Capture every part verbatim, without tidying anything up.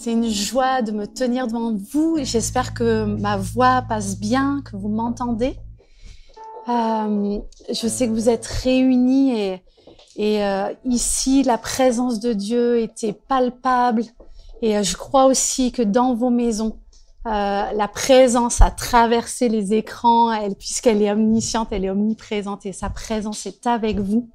C'est une joie de me tenir devant vous. J'espère que ma voix passe bien, que vous m'entendez. Euh, je sais que vous êtes réunis et, et euh, ici, la présence de Dieu était palpable. Et euh, je crois aussi que dans vos maisons, euh, la présence a traversé les écrans, elle, puisqu'elle est omnisciente, elle est omniprésente et sa présence est avec vous.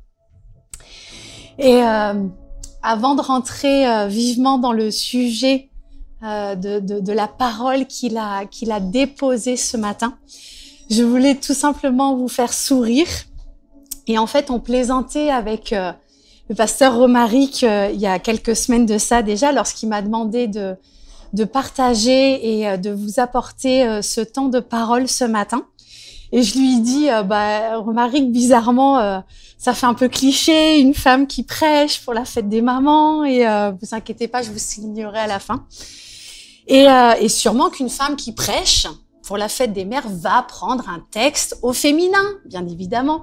Et euh, avant de rentrer euh, vivement dans le sujet euh, de, de, de la parole qu'il a, qu'il a déposée ce matin, je voulais tout simplement vous faire sourire. Et en fait, on plaisantait avec euh, le pasteur Romaric euh, il y a quelques semaines de ça déjà, lorsqu'il m'a demandé de, de partager et euh, de vous apporter euh, ce temps de parole ce matin. Et je lui dis, euh, bah, Romaric, bizarrement, euh, ça fait un peu cliché, une femme qui prêche pour la fête des mamans, et euh, vous inquiétez pas, je vous signerai à la fin. Et, euh, et sûrement qu'une femme qui prêche pour la fête des mères va prendre un texte au féminin, bien évidemment.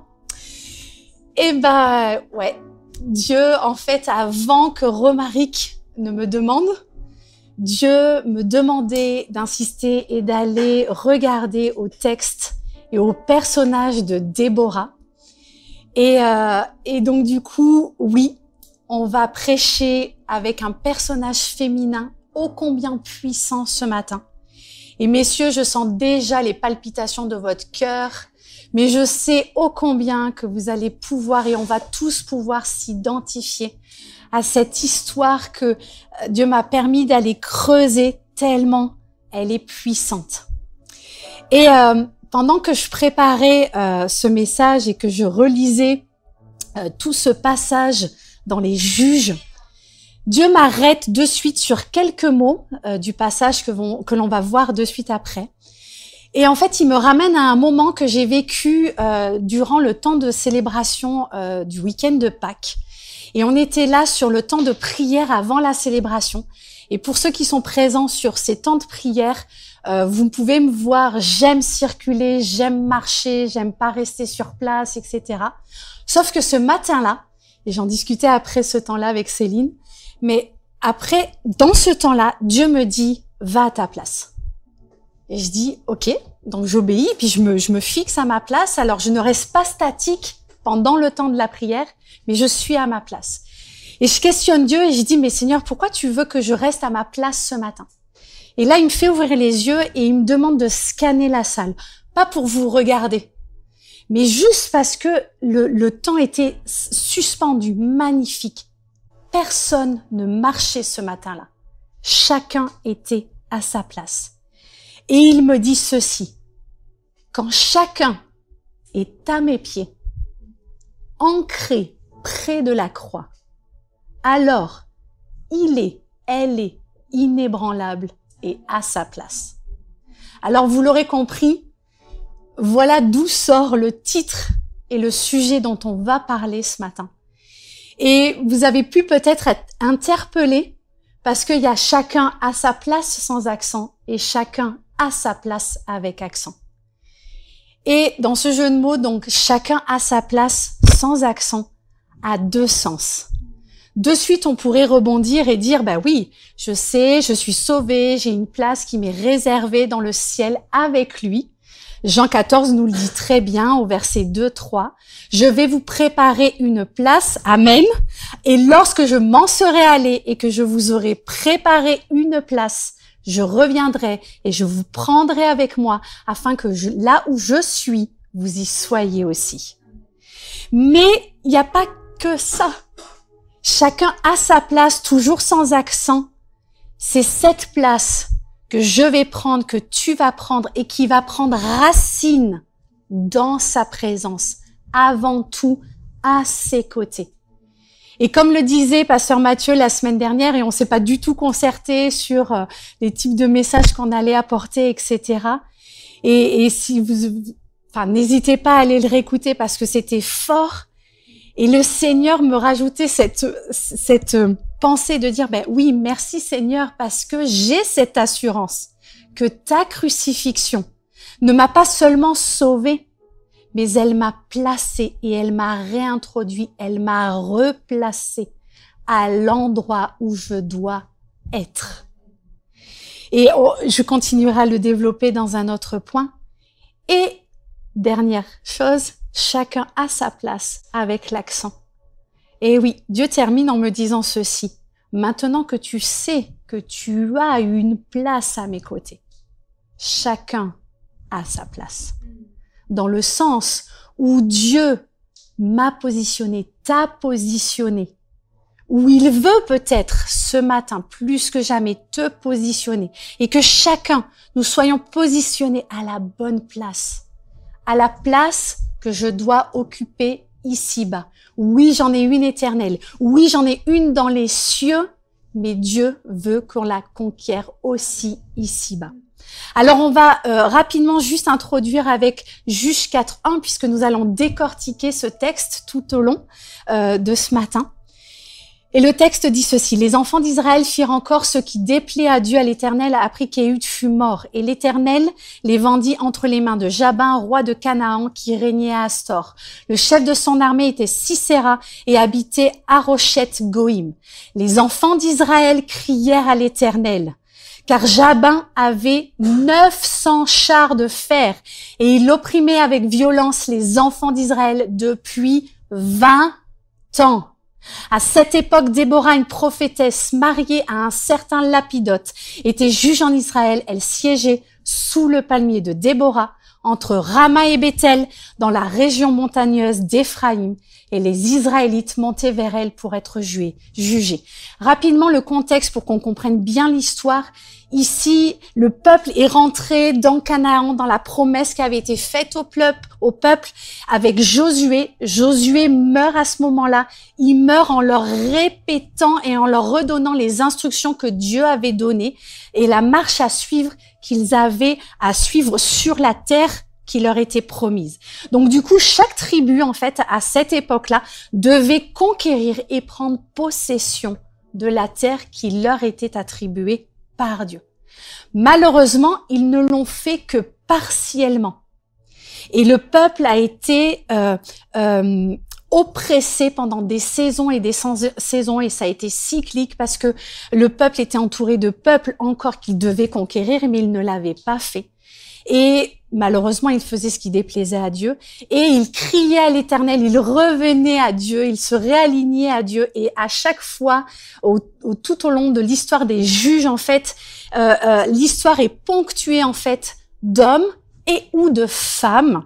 Et ben, ouais, Dieu, en fait, avant que Romaric ne me demande, Dieu me demandait d'insister et d'aller regarder au texte et au personnage de Déborah. Et, euh, et donc, du coup, oui, on va prêcher avec un personnage féminin ô combien puissant ce matin. Et messieurs, je sens déjà les palpitations de votre cœur, mais je sais ô combien que vous allez pouvoir, et on va tous pouvoir s'identifier à cette histoire que Dieu m'a permis d'aller creuser tellement elle est puissante. Et euh, pendant que je préparais euh, ce message et que je relisais euh, tout ce passage dans les Juges, Dieu m'arrête de suite sur quelques mots euh, du passage que, vont, que l'on va voir de suite après. Et en fait, il me ramène à un moment que j'ai vécu euh, durant le temps de célébration euh, du week-end de Pâques. Et on était là sur le temps de prière avant la célébration. Et pour ceux qui sont présents sur ces temps de prière, euh, vous pouvez me voir, j'aime circuler, j'aime marcher, j'aime pas rester sur place, et cetera. Sauf que ce matin-là, et j'en discutais après ce temps-là avec Céline, mais après, dans ce temps-là, Dieu me dit, va à ta place. Et je dis, ok, donc j'obéis, puis je me, je me fixe à ma place. Alors je ne reste pas statique pendant le temps de la prière, mais je suis à ma place. Et je questionne Dieu et je dis, mais Seigneur, pourquoi tu veux que je reste à ma place ce matin? Et là, il me fait ouvrir les yeux et il me demande de scanner la salle. Pas pour vous regarder, mais juste parce que le, le temps était suspendu, magnifique. Personne ne marchait ce matin-là. Chacun était à sa place. Et il me dit ceci, quand chacun est à mes pieds, ancré près de la croix, alors il est, elle est inébranlable et à sa place. Alors vous l'aurez compris, voilà d'où sort le titre et le sujet dont on va parler ce matin. Et vous avez pu peut-être être interpellé parce qu'il y a chacun à sa place sans accent et chacun à sa place avec accent. Et dans ce jeu de mots, donc, chacun à sa place sans accent a deux sens. De suite, on pourrait rebondir et dire, bah oui, je sais, je suis sauvée, j'ai une place qui m'est réservée dans le ciel avec lui. Jean quatorze nous le dit très bien au verset deux, trois. Je vais vous préparer une place. Amen. Et lorsque je m'en serai allé et que je vous aurai préparé une place, je reviendrai et je vous prendrai avec moi afin que je, là où je suis, vous y soyez aussi. Mais il n'y a pas que ça. Chacun à sa place, toujours sans accent. C'est cette place que je vais prendre, que tu vas prendre et qui va prendre racine dans sa présence, avant tout à ses côtés. Et comme le disait pasteur Mathieu la semaine dernière, et on s'est pas du tout concerté sur euh, les types de messages qu'on allait apporter, et cetera. Et, et si vous, enfin, n'hésitez pas à aller le réécouter parce que c'était fort. Et le Seigneur me rajoutait cette cette pensée de dire, ben oui, merci Seigneur, parce que j'ai cette assurance que ta crucifixion ne m'a pas seulement sauvée, mais elle m'a placée et elle m'a réintroduit, elle m'a replacée à l'endroit où je dois être. Et oh, je continuerai à le développer dans un autre point. Et dernière chose, chacun a sa place avec l'accent. Et oui, Dieu termine en me disant ceci. Maintenant que tu sais que tu as une place à mes côtés, chacun a sa place. Dans le sens où Dieu m'a positionné, t'a positionné, où il veut peut-être ce matin plus que jamais te positionner et que chacun, nous soyons positionnés à la bonne place, à la place que je dois occuper ici-bas. Oui, j'en ai une éternelle. Oui, j'en ai une dans les cieux, mais Dieu veut qu'on la conquiert aussi ici-bas. Alors, on va euh, rapidement juste introduire avec Juge quatre un, puisque nous allons décortiquer ce texte tout au long euh, de ce matin. Et le texte dit ceci. Les enfants d'Israël firent encore ce qui déplaît à Dieu, à l'Éternel, après qu'Éhud fut mort. Et l'Éternel les vendit entre les mains de Jabin, roi de Canaan, qui régnait à Astor. Le chef de son armée était Sisera et habitait Haroshet-Goïm. Les enfants d'Israël crièrent à l'Éternel, car Jabin avait neuf cents chars de fer, et il opprimait avec violence les enfants d'Israël depuis vingt ans. À cette époque, Déborah, une prophétesse mariée à un certain Lapidote, était juge en Israël. Elle siégeait sous le palmier de Déborah, entre Rama et Bethel, dans la région montagneuse d'Éphraïm, et les Israélites montaient vers elle pour être jugés. Rapidement, le contexte pour qu'on comprenne bien l'histoire. Ici, le peuple est rentré dans Canaan, dans la promesse qui avait été faite au peuple, au peuple avec Josué. Josué meurt à ce moment-là. Il meurt en leur répétant et en leur redonnant les instructions que Dieu avait données et la marche à suivre qu'ils avaient à suivre sur la terre qui leur était promise. Donc du coup, chaque tribu, en fait, à cette époque-là, devait conquérir et prendre possession de la terre qui leur était attribuée par Dieu. Malheureusement, ils ne l'ont fait que partiellement. Et le peuple a été euh, euh, oppressé pendant des saisons et des saisons, et ça a été cyclique parce que le peuple était entouré de peuples encore qu'il devait conquérir, mais il ne l'avait pas fait. Et malheureusement, il faisait ce qui déplaisait à Dieu. Et il criait à l'Éternel, il revenait à Dieu, il se réalignait à Dieu. Et à chaque fois, au, au, tout au long de l'histoire des juges, en fait, euh, euh, l'histoire est ponctuée, en fait, d'hommes et ou de femmes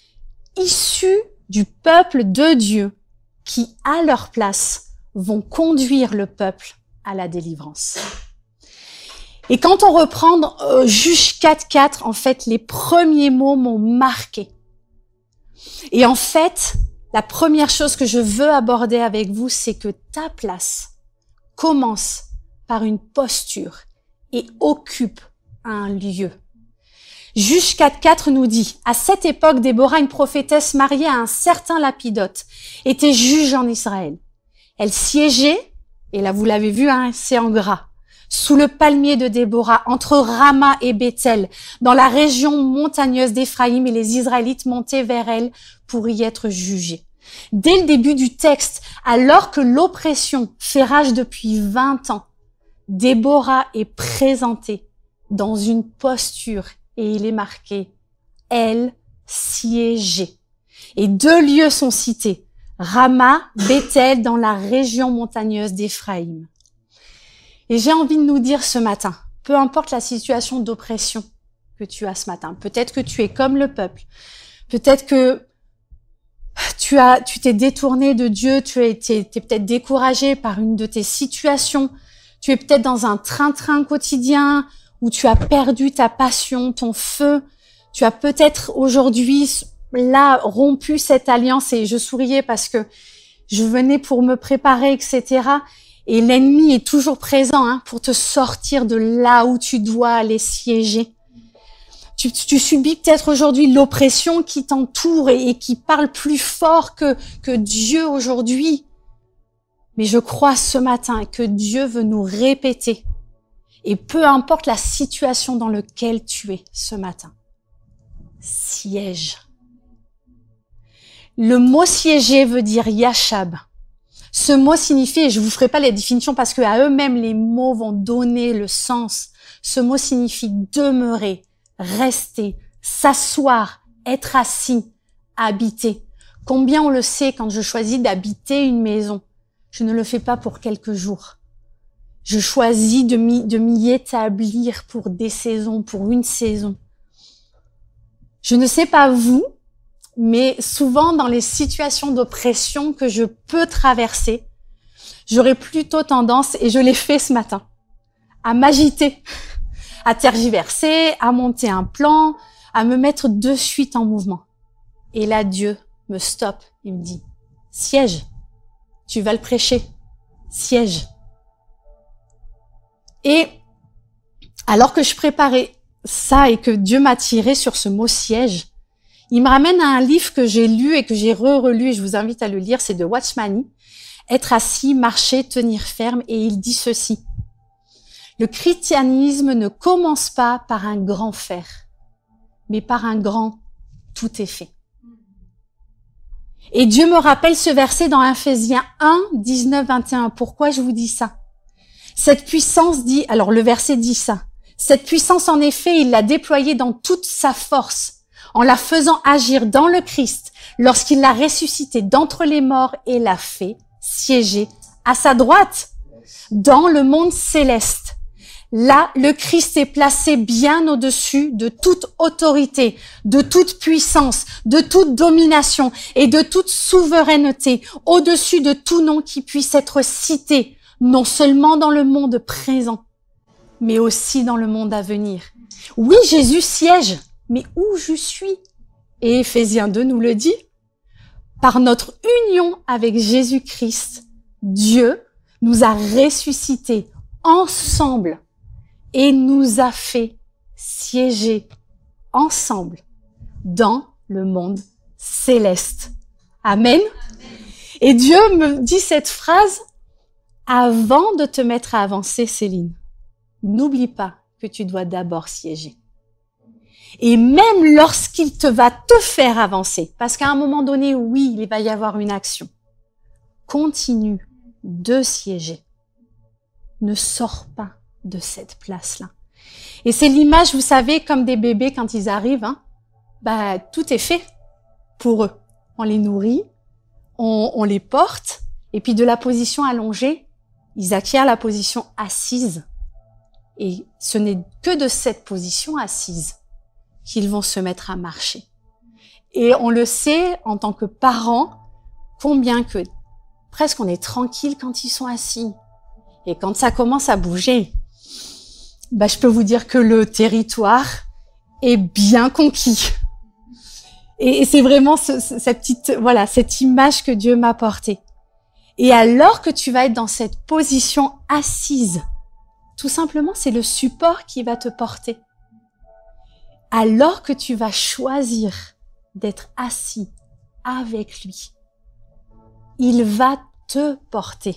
issus du peuple de Dieu qui, à leur place, vont conduire le peuple à la délivrance. Et quand on reprend euh, Juge quatre quatre, en fait, les premiers mots m'ont marqué. Et en fait, la première chose que je veux aborder avec vous, c'est que ta place commence par une posture et occupe un lieu. Juge quatre quatre nous dit, à cette époque, Déborah, une prophétesse mariée à un certain Lapidote, était juge en Israël. Elle siégeait, et là vous l'avez vu, hein, c'est en gras, sous le palmier de Déborah, entre Rama et Bethel, dans la région montagneuse d'Éphraïm, et les Israélites montaient vers elle pour y être jugés. Dès le début du texte, alors que l'oppression fait rage depuis vingt ans, Déborah est présentée dans une posture, et il est marqué « elle siégeait ». Et deux lieux sont cités, Rama, Bethel, dans la région montagneuse d'Éphraïm. Et j'ai envie de nous dire ce matin, peu importe la situation d'oppression que tu as ce matin, peut-être que tu es comme le peuple, peut-être que tu as, tu t'es détourné de Dieu, tu as été, t'es peut-être découragé par une de tes situations, tu es peut-être dans un train-train quotidien où tu as perdu ta passion, ton feu, tu as peut-être aujourd'hui là rompu cette alliance, et je souriais parce que je venais pour me préparer, et cetera. Et l'ennemi est toujours présent hein, pour te sortir de là où tu dois aller siéger. Tu, tu subis peut-être aujourd'hui l'oppression qui t'entoure et, et qui parle plus fort que, que Dieu aujourd'hui. Mais je crois ce matin que Dieu veut nous répéter. Et peu importe la situation dans laquelle tu es ce matin, siège. Le mot siéger veut dire yashab. Ce mot signifie, et je vous ferai pas les définitions parce que à eux-mêmes les mots vont donner le sens. Ce mot signifie demeurer, rester, s'asseoir, être assis, habiter. Combien on le sait quand je choisis d'habiter une maison. Je ne le fais pas pour quelques jours. Je choisis de m'y, de m'y établir pour des saisons, pour une saison. Je ne sais pas vous, mais souvent dans les situations d'oppression que je peux traverser, j'aurais plutôt tendance, et je l'ai fait ce matin, à m'agiter, à tergiverser, à monter un plan, à me mettre de suite en mouvement. Et là, Dieu me stoppe, il me dit, siège, tu vas le prêcher, siège. Et alors que je préparais ça et que Dieu m'a tiré sur ce mot siège, il me ramène à un livre que j'ai lu et que j'ai re-relu, et je vous invite à le lire, c'est de Watchman, Être assis, marcher, tenir ferme, et il dit ceci. Le christianisme ne commence pas par un grand faire, mais par un grand tout est fait. Et Dieu me rappelle ce verset dans Ephésiens un, dix-neuf, vingt et un. Pourquoi je vous dis ça? Cette puissance dit, alors le verset dit ça, cette puissance en effet, il l'a déployée dans toute sa force, en la faisant agir dans le Christ, lorsqu'il l'a ressuscité d'entre les morts et l'a fait siéger à sa droite, dans le monde céleste. Là, le Christ est placé bien au-dessus de toute autorité, de toute puissance, de toute domination et de toute souveraineté, au-dessus de tout nom qui puisse être cité, non seulement dans le monde présent, mais aussi dans le monde à venir. Oui, Jésus siège, mais où je suis? Et Ephésiens deux nous le dit. Par notre union avec Jésus-Christ, Dieu nous a ressuscités ensemble et nous a fait siéger ensemble dans le monde céleste. Amen. Amen. Et Dieu me dit cette phrase avant de te mettre à avancer, Céline. N'oublie pas que tu dois d'abord siéger. Et même lorsqu'il te va te faire avancer, parce qu'à un moment donné, oui, il va y avoir une action, continue de siéger. Ne sors pas de cette place-là. Et c'est l'image, vous savez, comme des bébés quand ils arrivent, hein, bah, tout est fait pour eux. On les nourrit, on, on les porte, et puis de la position allongée, ils acquièrent la position assise. Et ce n'est que de cette position assise qu'ils vont se mettre à marcher. Et on le sait en tant que parents, combien que presque on est tranquille quand ils sont assis. Et quand ça commence à bouger, bah, je peux vous dire que le territoire est bien conquis. Et, et c'est vraiment ce, ce, cette petite, voilà, cette image que Dieu m'a portée. Et alors que tu vas être dans cette position assise, tout simplement, c'est le support qui va te porter. Alors que tu vas choisir d'être assis avec lui, il va te porter.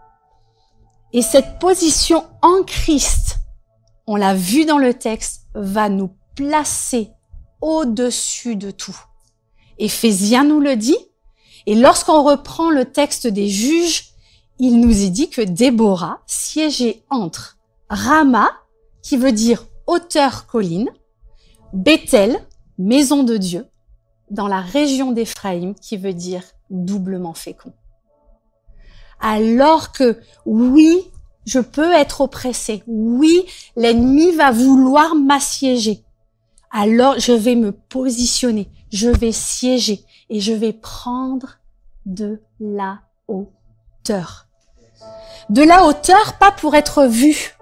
Et cette position en Christ, on l'a vu dans le texte, va nous placer au-dessus de tout. Éphésiens nous le dit. Et lorsqu'on reprend le texte des juges, il nous est dit que Déborah siégeait entre Rama, qui veut dire hauteur colline, Bethel, maison de Dieu, dans la région d'Éphraïm, qui veut dire doublement fécond. Alors que, oui, je peux être oppressé, oui, l'ennemi va vouloir m'assiéger, alors je vais me positionner, je vais siéger et je vais prendre de la hauteur. De la hauteur, pas pour être vu,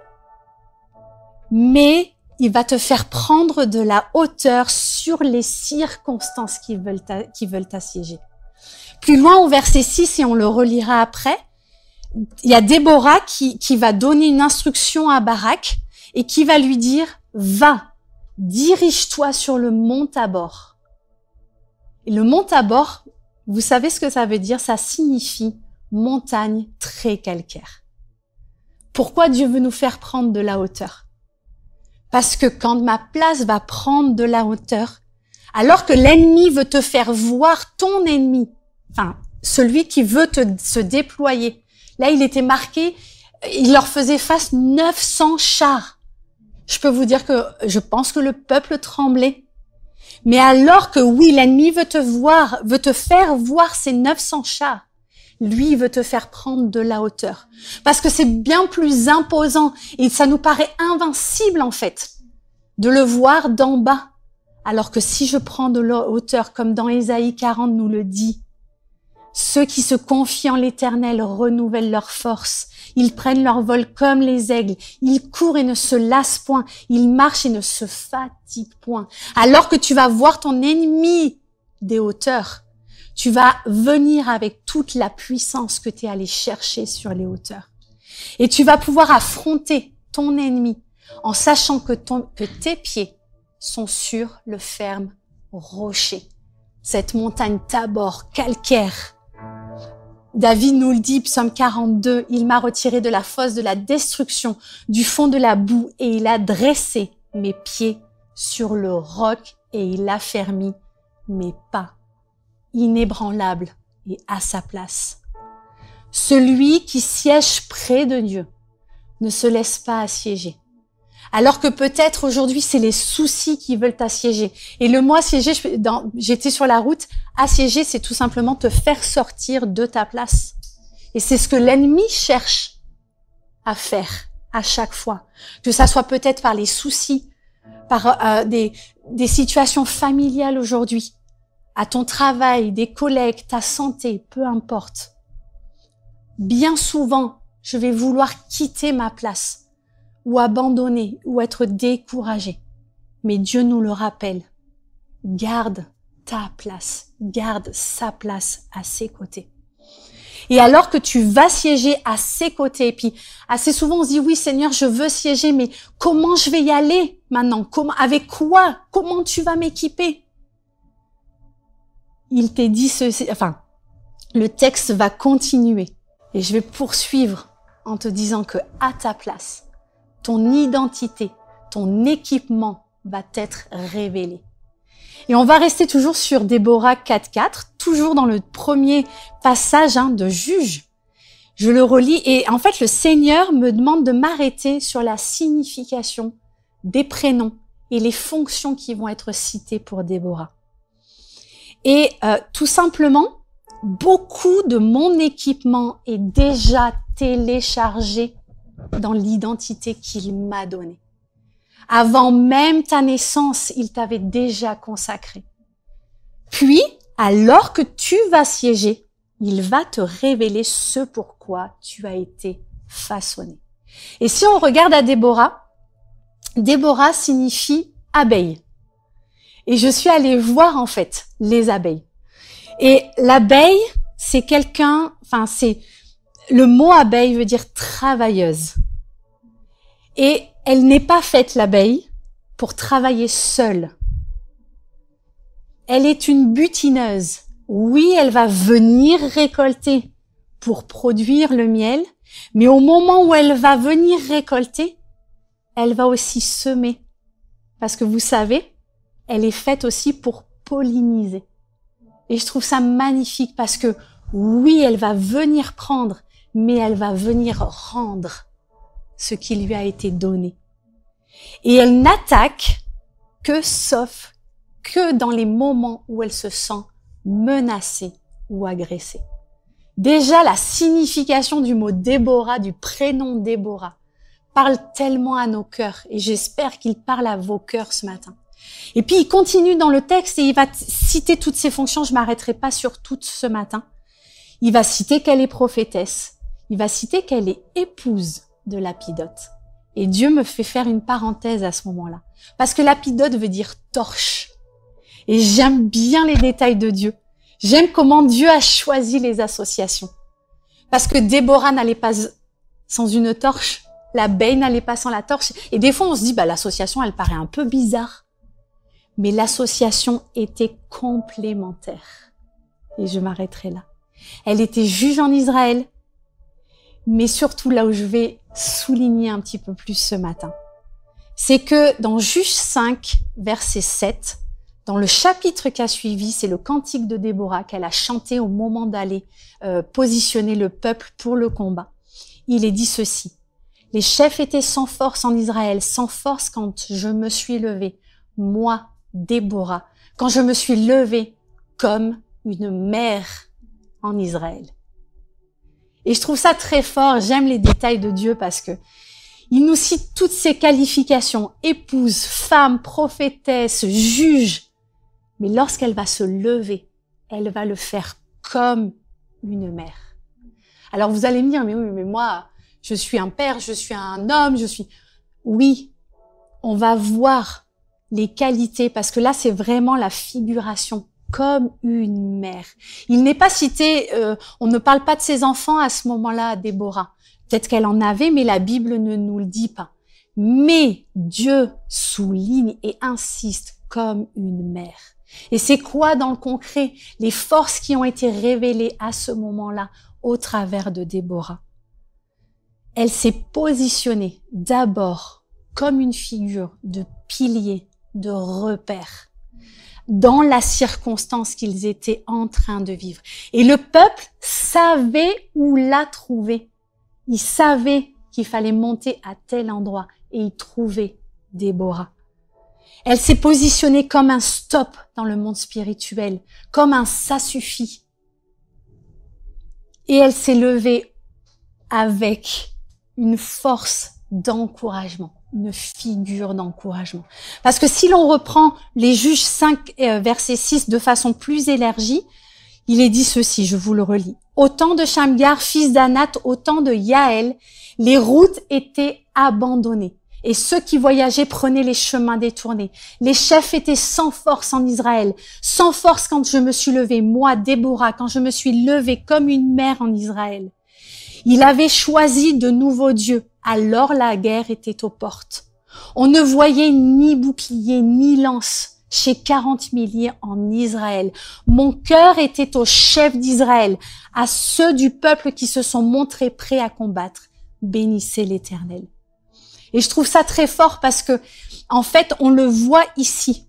mais il va te faire prendre de la hauteur sur les circonstances qui veulent t'a, qui veulent t'assiéger. Plus loin au verset six, et on le relira après, il y a Déborah qui, qui va donner une instruction à Barak et qui va lui dire « Va, dirige-toi sur le mont Tabor ». Et le mont Tabor, vous savez ce que ça veut dire? Ça signifie montagne très calcaire. Pourquoi Dieu veut nous faire prendre de la hauteur? Parce que quand ma place va prendre de la hauteur, alors que l'ennemi veut te faire voir ton ennemi, enfin, celui qui veut te, se déployer. Là, il était marqué, il leur faisait face neuf cents chars. Je peux vous dire que je pense que le peuple tremblait. Mais alors que oui, l'ennemi veut te voir, veut te faire voir ces neuf cents chars, lui, il veut te faire prendre de la hauteur. Parce que c'est bien plus imposant et ça nous paraît invincible en fait de le voir d'en bas. Alors que si je prends de la hauteur, comme dans Ésaïe quarante nous le dit, ceux qui se confient en l'Éternel renouvellent leur force. Ils prennent leur vol comme les aigles. Ils courent et ne se lassent point. Ils marchent et ne se fatiguent point. Alors que tu vas voir ton ennemi des hauteurs, tu vas venir avec toute la puissance que tu es allé chercher sur les hauteurs. Et tu vas pouvoir affronter ton ennemi en sachant que, ton, que tes pieds sont sur le ferme rocher. Cette montagne Tabor, calcaire. David nous le dit, psaume quarante-deux, il m'a retiré de la fosse de la destruction, du fond de la boue, et il a dressé mes pieds sur le roc et il a fermi mes pas, inébranlable et à sa place. Celui qui siège près de Dieu ne se laisse pas assiéger. Alors que peut-être aujourd'hui, c'est les soucis qui veulent t'assiéger. Et le mot assiéger, j'étais sur la route, assiéger, c'est tout simplement te faire sortir de ta place. Et c'est ce que l'ennemi cherche à faire à chaque fois. Que ça soit peut-être par les soucis, par euh, des, des situations familiales aujourd'hui, à ton travail, des collègues, ta santé, peu importe. Bien souvent, je vais vouloir quitter ma place ou abandonner, ou être découragé. Mais Dieu nous le rappelle. Garde ta place, garde sa place à ses côtés. Et alors que tu vas siéger à ses côtés, et puis assez souvent on se dit, oui Seigneur, je veux siéger, mais comment je vais y aller maintenant? Comment, avec quoi? Comment tu vas m'équiper? Il t'est dit ceci, enfin, le texte va continuer, et je vais poursuivre en te disant que à ta place, ton identité, ton équipement va être révélé. Et on va rester toujours sur Déborah quatre quatre, toujours dans le premier passage hein, de Juge. Je le relis et en fait le Seigneur me demande de m'arrêter sur la signification des prénoms et les fonctions qui vont être citées pour Déborah. Et euh, tout simplement, beaucoup de mon équipement est déjà téléchargé dans l'identité qu'il m'a donnée. Avant même ta naissance, il t'avait déjà consacré. Puis, alors que tu vas siéger, il va te révéler ce pourquoi tu as été façonné. Et si on regarde à Déborah, Déborah signifie abeille. Et je suis allée voir en fait les abeilles. Et l'abeille, c'est quelqu'un, enfin c'est le mot abeille veut dire travailleuse. Et elle n'est pas faite, l'abeille, pour travailler seule. Elle est une butineuse. Oui, elle va venir récolter pour produire le miel, mais au moment où elle va venir récolter, elle va aussi semer. Parce que vous savez, elle est faite aussi pour polliniser. Et je trouve ça magnifique parce que oui, elle va venir prendre, mais elle va venir rendre ce qui lui a été donné. Et elle n'attaque que sauf que dans les moments où elle se sent menacée ou agressée. Déjà, la signification du mot Déborah, du prénom Déborah, parle tellement à nos cœurs et j'espère qu'il parle à vos cœurs ce matin. Et puis, il continue dans le texte et il va citer toutes ses fonctions. Je m'arrêterai pas sur toutes ce matin. Il va citer qu'elle est prophétesse. Il va citer qu'elle est épouse de Lapidote. Et Dieu me fait faire une parenthèse à ce moment-là. Parce que Lapidote veut dire torche. Et j'aime bien les détails de Dieu. J'aime comment Dieu a choisi les associations. Parce que Déborah n'allait pas sans une torche. L'abeille n'allait pas sans la torche. Et des fois, on se dit, bah, l'association, elle paraît un peu bizarre. Mais l'association était complémentaire. Et je m'arrêterai là. Elle était juge en Israël. Mais surtout, là où je vais souligner un petit peu plus ce matin, c'est que dans Juge cinq, verset sept, Dans le chapitre qui a suivi, c'est le cantique de Déborah qu'elle a chanté au moment d'aller euh, positionner le peuple pour le combat. Il est dit ceci. Les chefs étaient sans force en Israël, sans force quand je me suis levée. Moi, Déborah, quand je me suis levée comme une mère en Israël. Et je trouve ça très fort. J'aime les détails de Dieu parce que il nous cite toutes ces qualifications. Épouse, femme, prophétesse, juge. Mais lorsqu'elle va se lever, elle va le faire comme une mère. Alors vous allez me dire, mais oui, mais moi, je suis un père, je suis un homme, je suis... Oui, on va voir les qualités, parce que là, c'est vraiment la figuration, comme une mère. Il n'est pas cité, euh, on ne parle pas de ses enfants à ce moment-là, à Déborah. Peut-être qu'elle en avait, mais la Bible ne nous le dit pas. Mais Dieu souligne et insiste comme une mère. Et c'est quoi dans le concret? Les forces qui ont été révélées à ce moment-là au travers de Déborah. Elle s'est positionnée d'abord comme une figure de pilier, de repère, dans la circonstance qu'ils étaient en train de vivre. Et le peuple savait où la trouver. Il savait qu'il fallait monter à tel endroit et y trouver Déborah. Elle s'est positionnée comme un stop dans le monde spirituel, comme un ça suffit. Et elle s'est levée avec une force d'encouragement, une figure d'encouragement. Parce que si l'on reprend les Juges cinq, euh, verset six de façon plus élargie, il est dit ceci, je vous le relis. Au temps de Shamgar, fils d'Anath, au temps de Yaël, les routes étaient abandonnées. Et ceux qui voyageaient prenaient les chemins détournés. Les chefs étaient sans force en Israël, sans force quand je me suis levée, moi, Déborah, quand je me suis levée comme une mère en Israël. Il avait choisi de nouveaux dieux, alors la guerre était aux portes. On ne voyait ni bouclier, ni lance chez quarante milliers en Israël. Mon cœur était aux chefs d'Israël, à ceux du peuple qui se sont montrés prêts à combattre. Bénissez l'Éternel. Et je trouve ça très fort parce que, en fait, on le voit ici.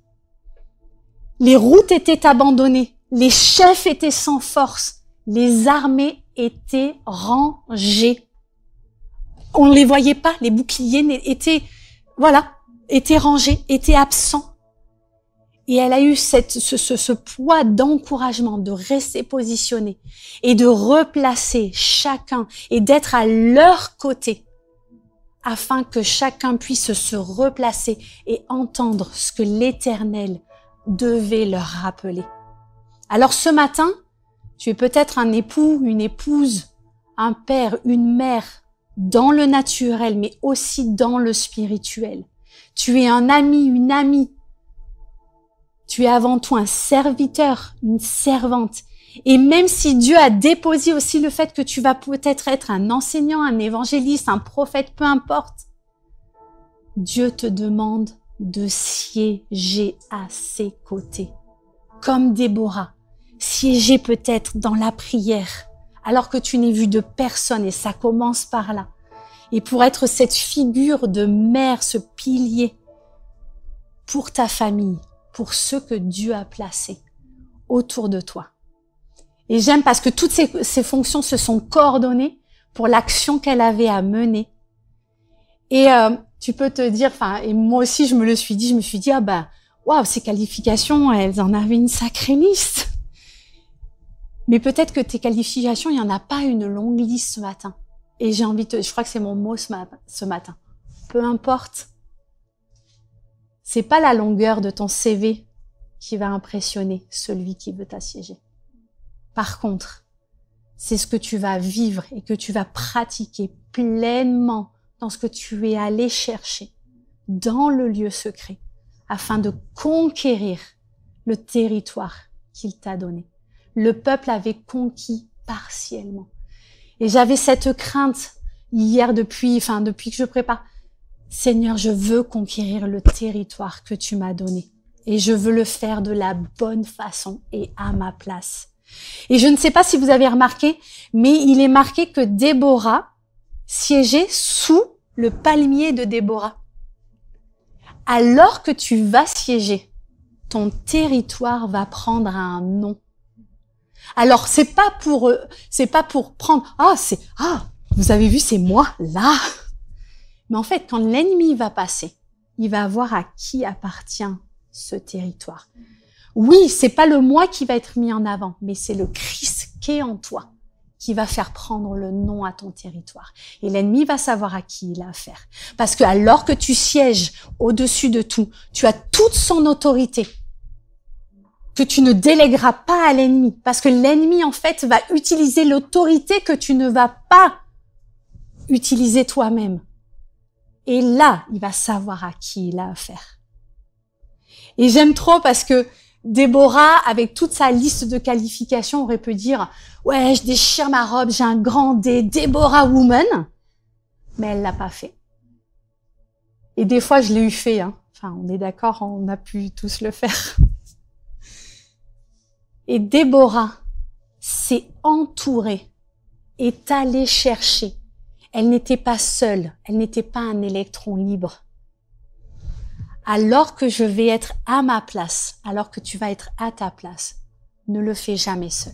Les routes étaient abandonnées, les chefs étaient sans force, les armées étaient rangées. On ne les voyait pas, les boucliers étaient, voilà, étaient rangés, étaient absents. Et elle a eu cette, ce, ce, ce poids d'encouragement, de rester positionnée et de replacer chacun et d'être à leur côté, afin que chacun puisse se replacer et entendre ce que l'Éternel devait leur rappeler. Alors ce matin, tu es peut-être un époux, une épouse, un père, une mère, dans le naturel, mais aussi dans le spirituel. Tu es un ami, une amie. Tu es avant tout un serviteur, une servante. Et même si Dieu a déposé aussi le fait que tu vas peut-être être un enseignant, un évangéliste, un prophète, peu importe, Dieu te demande de siéger à ses côtés. Comme Déborah, siéger peut-être dans la prière, alors que tu n'es vu de personne, et ça commence par là. Et pour être cette figure de mère, ce pilier, pour ta famille, pour ceux que Dieu a placés autour de toi. Et j'aime parce que toutes ces, ces fonctions se sont coordonnées pour l'action qu'elle avait à mener. Et euh, tu peux te dire, enfin, et moi aussi je me le suis dit, je me suis dit, ah ben, waouh, ces qualifications, elles en avaient une sacrée liste. Mais peut-être que tes qualifications, il n'y en a pas une longue liste ce matin. Et j'ai envie de, je crois que c'est mon mot ce, ma, ce matin. Peu importe. C'est pas la longueur de ton C V qui va impressionner celui qui veut t'assiéger. Par contre, c'est ce que tu vas vivre et que tu vas pratiquer pleinement dans ce que tu es allé chercher dans le lieu secret afin de conquérir le territoire qu'il t'a donné. Le peuple avait conquis partiellement. Et j'avais cette crainte hier depuis, enfin depuis que je prépare. Seigneur, je veux conquérir le territoire que tu m'as donné et je veux le faire de la bonne façon et à ma place. Et je ne sais pas si vous avez remarqué, mais il est marqué que Déborah siégeait sous le palmier de Déborah. Alors que tu vas siéger, ton territoire va prendre un nom. Alors, c'est pas pour, c'est pas pour prendre, ah, c'est, ah, vous avez vu, c'est moi, là. Mais en fait, quand l'ennemi va passer, il va voir à qui appartient ce territoire. Oui, c'est pas le moi qui va être mis en avant, mais c'est le Christ qui est en toi qui va faire prendre le nom à ton territoire. Et l'ennemi va savoir à qui il a affaire. Parce que alors que tu sièges au-dessus de tout, tu as toute son autorité que tu ne délègueras pas à l'ennemi. Parce que l'ennemi, en fait, va utiliser l'autorité que tu ne vas pas utiliser toi-même. Et là, il va savoir à qui il a affaire. Et j'aime trop parce que Déborah, avec toute sa liste de qualifications, aurait pu dire « Ouais, je déchire ma robe, j'ai un grand D, Déborah Woman », mais elle l'a pas fait. Et des fois, je l'ai eu fait. Hein. Enfin, on est d'accord, on a pu tous le faire. Et Déborah s'est entourée, est allée chercher. Elle n'était pas seule, elle n'était pas un électron libre. Alors que je vais être à ma place, alors que tu vas être à ta place, ne le fais jamais seul.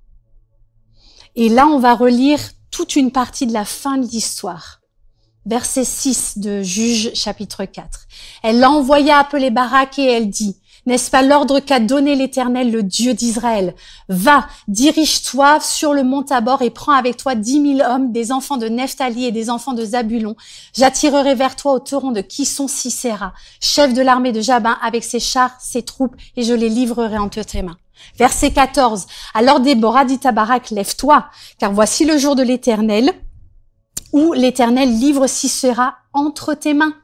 Et là, on va relire toute une partie de la fin de l'histoire. Verset six de Juges chapitre quatre. Elle l'a envoyé appeler Barak et elle dit, n'est-ce pas l'ordre qu'a donné l'Éternel, le Dieu d'Israël? Va, dirige-toi sur le mont Tabor et prends avec toi dix mille hommes, des enfants de Nephtali et des enfants de Zabulon. J'attirerai vers toi au torrent de Kisson Sisera, chef de l'armée de Jabin, avec ses chars, ses troupes, et je les livrerai entre tes mains. Verset quatorze. Alors Déborah dit à Barak, lève-toi, car voici le jour de l'Éternel, où l'Éternel livre Sisera entre tes mains.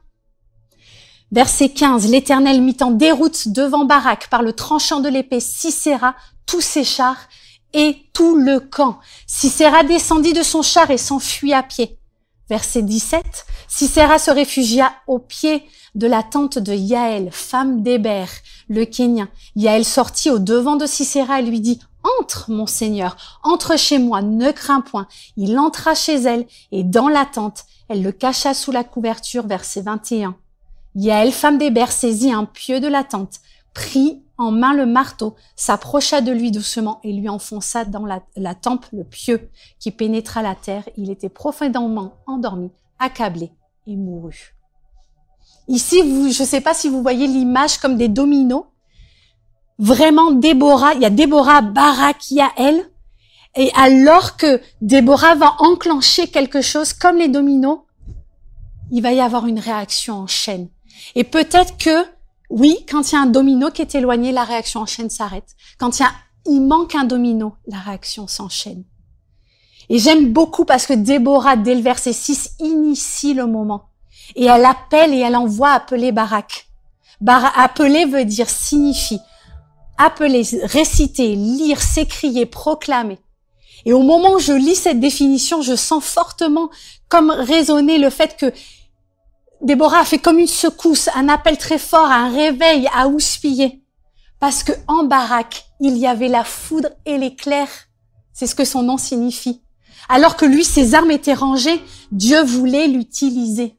Verset quinze, l'Éternel mit en déroute devant Barak par le tranchant de l'épée Sisera, tous ses chars et tout le camp. Sisera descendit de son char et s'enfuit à pied. Verset dix-sept, Sisera se réfugia au pied de la tente de Yaël, femme d'Héber, le Kénien. Yaël sortit au devant de Sisera et lui dit, « Entre, mon Seigneur, entre chez moi, ne crains point. » Il entra chez elle et dans la tente, elle le cacha sous la couverture. Verset vingt et un. Yaël, femme d'Héber, saisit un pieu de la tente, prit en main le marteau, s'approcha de lui doucement et lui enfonça dans la, la tempe le pieu qui pénétra la terre. Il était profondément endormi, accablé et mourut. Ici, vous, je ne sais pas si vous voyez l'image comme des dominos. Vraiment, Déborah, il y a Déborah, Barak, Yaël. Et alors que Déborah va enclencher quelque chose comme les dominos, il va y avoir une réaction en chaîne. Et peut-être que, oui, quand il y a un domino qui est éloigné, la réaction en chaîne s'arrête. Quand il y a, il manque un domino, la réaction s'enchaîne. Et j'aime beaucoup parce que Déborah, dès le verset six, initie le moment. Et elle appelle et elle envoie appeler Barak. Bar- appeler veut dire signifie. Appeler, réciter, lire, s'écrier, proclamer. Et au moment où je lis cette définition, je sens fortement comme résonner le fait que Déborah a fait comme une secousse, un appel très fort, un réveil à houspiller. Parce que en Barak, il y avait la foudre et l'éclair. C'est ce que son nom signifie. Alors que lui, ses armes étaient rangées, Dieu voulait l'utiliser.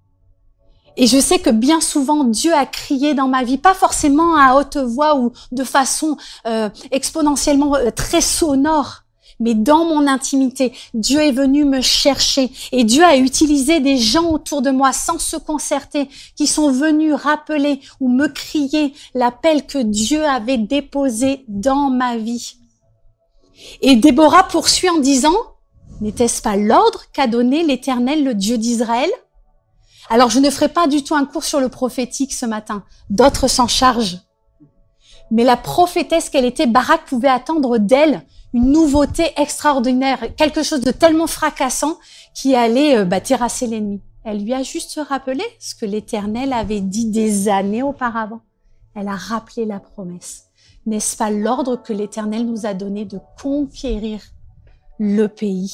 Et je sais que bien souvent, Dieu a crié dans ma vie, pas forcément à haute voix ou de façon euh, exponentiellement euh, très sonore, mais dans mon intimité, Dieu est venu me chercher et Dieu a utilisé des gens autour de moi sans se concerter, qui sont venus rappeler ou me crier l'appel que Dieu avait déposé dans ma vie. Et Déborah poursuit en disant, n'était-ce pas l'ordre qu'a donné l'Éternel, le Dieu d'Israël? Alors je ne ferai pas du tout un cours sur le prophétique ce matin, d'autres s'en chargent. Mais la prophétesse qu'elle était, Barak pouvait attendre d'elle une nouveauté extraordinaire, quelque chose de tellement fracassant qui allait euh, bah, terrasser l'ennemi. Elle lui a juste rappelé ce que l'Éternel avait dit des années auparavant. Elle a rappelé la promesse. N'est-ce pas l'ordre que l'Éternel nous a donné de conquérir le pays?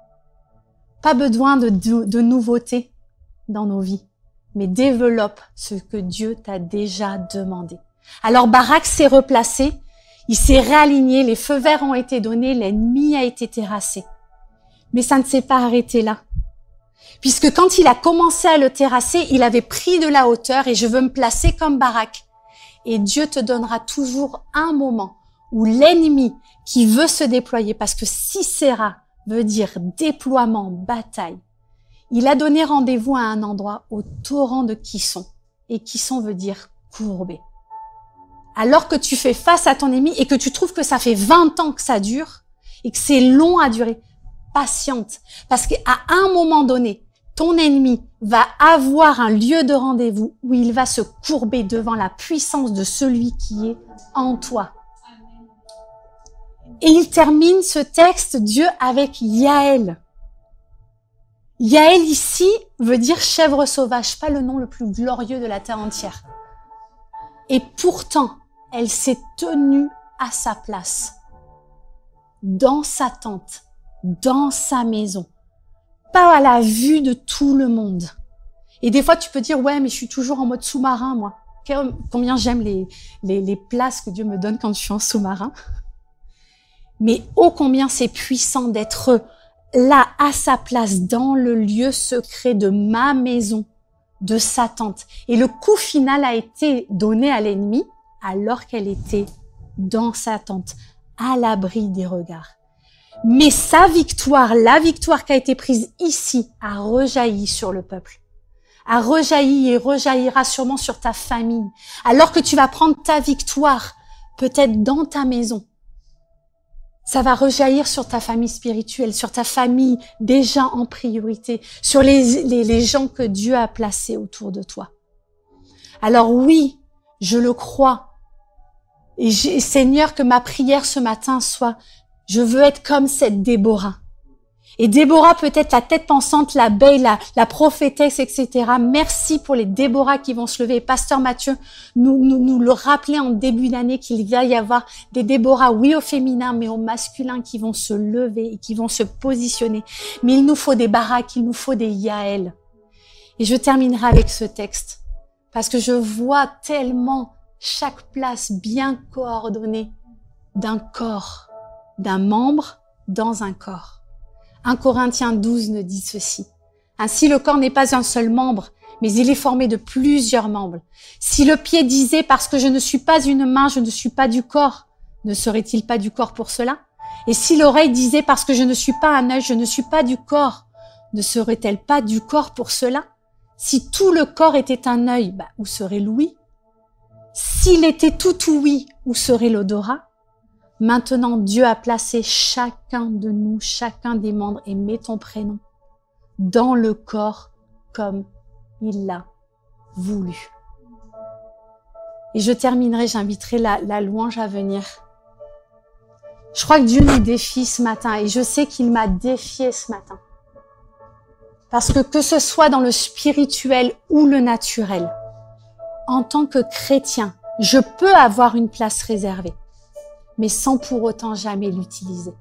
Pas besoin de, de, de nouveautés dans nos vies, mais développe ce que Dieu t'a déjà demandé. Alors Barak s'est replacé, il s'est réaligné, les feux verts ont été donnés, l'ennemi a été terrassé. Mais ça ne s'est pas arrêté là. Puisque quand il a commencé à le terrasser, il avait pris de la hauteur et je veux me placer comme Barak. Et Dieu te donnera toujours un moment où l'ennemi qui veut se déployer, parce que Sisera veut dire déploiement, bataille, il a donné rendez-vous à un endroit au torrent de Kison. Et Kison veut dire courbé. Alors que tu fais face à ton ennemi et que tu trouves que ça fait vingt ans que ça dure et que c'est long à durer, patiente. Parce qu'à un moment donné, ton ennemi va avoir un lieu de rendez-vous où il va se courber devant la puissance de celui qui est en toi. Et il termine ce texte, Dieu, avec Yaël. Yaël ici veut dire chèvre sauvage, pas le nom le plus glorieux de la terre entière. Et pourtant, elle s'est tenue à sa place, dans sa tente, dans sa maison, pas à la vue de tout le monde. Et des fois, tu peux dire, ouais, mais je suis toujours en mode sous-marin, moi. Combien j'aime les, les, les places que Dieu me donne quand je suis en sous-marin. Mais ô combien c'est puissant d'être là, à sa place, dans le lieu secret de ma maison, de sa tente. Et le coup final a été donné à l'ennemi alors qu'elle était dans sa tente, à l'abri des regards. Mais sa victoire, la victoire qui a été prise ici, a rejailli sur le peuple. A rejailli et rejaillira sûrement sur ta famille. Alors que tu vas prendre ta victoire, peut-être dans ta maison, ça va rejaillir sur ta famille spirituelle, sur ta famille déjà en priorité, sur les, les, les gens que Dieu a placés autour de toi. Alors oui, je le crois. Et j'ai, Seigneur, que ma prière ce matin soit, je veux être comme cette Déborah. Et Déborah peut être la tête pensante, l'abeille, la, la prophétesse, et cetera. Merci pour les Déborah qui vont se lever. Pasteur Mathieu nous, nous, nous le rappelait en début d'année qu'il va y avoir des Déborah, oui au féminin, mais au masculin qui vont se lever et qui vont se positionner. Mais il nous faut des Barak, il nous faut des Yaël. Et je terminerai avec ce texte parce que je vois tellement chaque place bien coordonnée d'un corps, d'un membre dans un corps. un Corinthiens douze nous dit ceci. Ainsi, le corps n'est pas un seul membre, mais il est formé de plusieurs membres. Si le pied disait, parce que je ne suis pas une main, je ne suis pas du corps, ne serait-il pas du corps pour cela? Et si l'oreille disait, parce que je ne suis pas un œil, je ne suis pas du corps, ne serait-elle pas du corps pour cela? Si tout le corps était un œil, bah, où serait l'ouïe? S'il était tout ouïe, où serait l'odorat? Maintenant, Dieu a placé chacun de nous, chacun des membres, et met ton prénom dans le corps comme il l'a voulu. Et je terminerai, j'inviterai la, la louange à venir. Je crois que Dieu nous défie ce matin, et je sais qu'il m'a défié ce matin. Parce que que ce soit dans le spirituel ou le naturel, en tant que chrétien, je peux avoir une place réservée, mais sans pour autant jamais l'utiliser.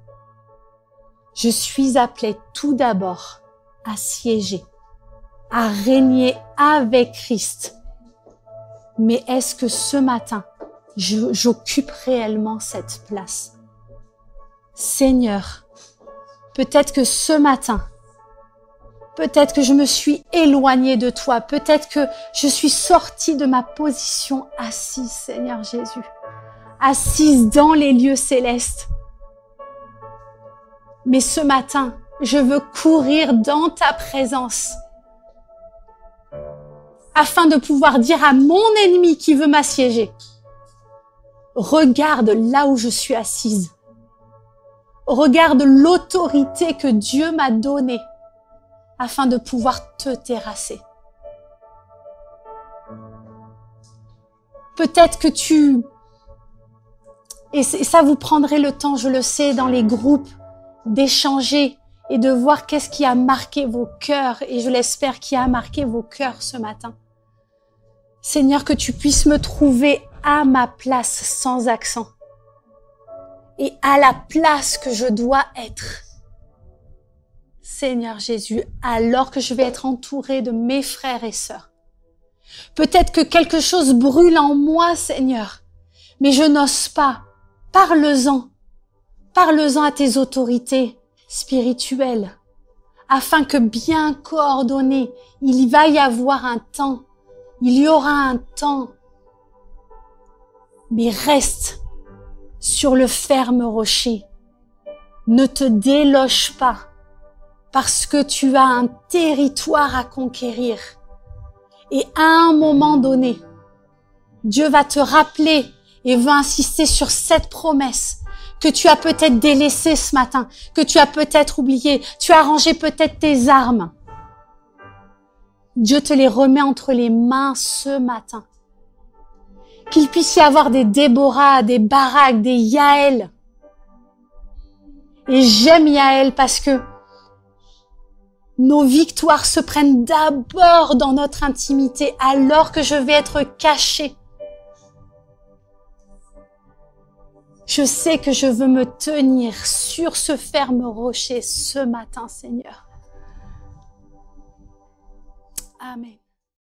Je suis appelée tout d'abord à siéger, à régner avec Christ. Mais est-ce que ce matin, je, j'occupe réellement cette place? Seigneur, peut-être que ce matin, peut-être que je me suis éloignée de toi, peut-être que je suis sortie de ma position assise, Seigneur Jésus. Assise dans les lieux célestes. Mais ce matin, je veux courir dans ta présence afin de pouvoir dire à mon ennemi qui veut m'assiéger, regarde là où je suis assise. Regarde l'autorité que Dieu m'a donnée afin de pouvoir te terrasser. Peut-être que tu... Et ça, vous prendrez le temps, je le sais, dans les groupes, d'échanger et de voir qu'est-ce qui a marqué vos cœurs, et je l'espère qui a marqué vos cœurs ce matin. Seigneur, que tu puisses me trouver à ma place sans accent et à la place que je dois être. Seigneur Jésus, alors que je vais être entourée de mes frères et sœurs. Peut-être que quelque chose brûle en moi, Seigneur, mais je n'ose pas. Parle-en, parle-en à tes autorités spirituelles, afin que bien coordonné, il va y avoir un temps, il y aura un temps mais reste sur le ferme rocher. Ne te déloge pas, parce que tu as un territoire à conquérir. Et à un moment donné, Dieu va te rappeler et va insister sur cette promesse que tu as peut-être délaissée ce matin, que tu as peut-être oublié, tu as rangé peut-être tes armes. Dieu te les remet entre les mains ce matin. Qu'il puisse y avoir des Déborah, des Barak, des Yaël. Et j'aime Yaël parce que nos victoires se prennent d'abord dans notre intimité alors que je vais être cachée. Je sais que je veux me tenir sur ce ferme rocher ce matin, Seigneur. Amen.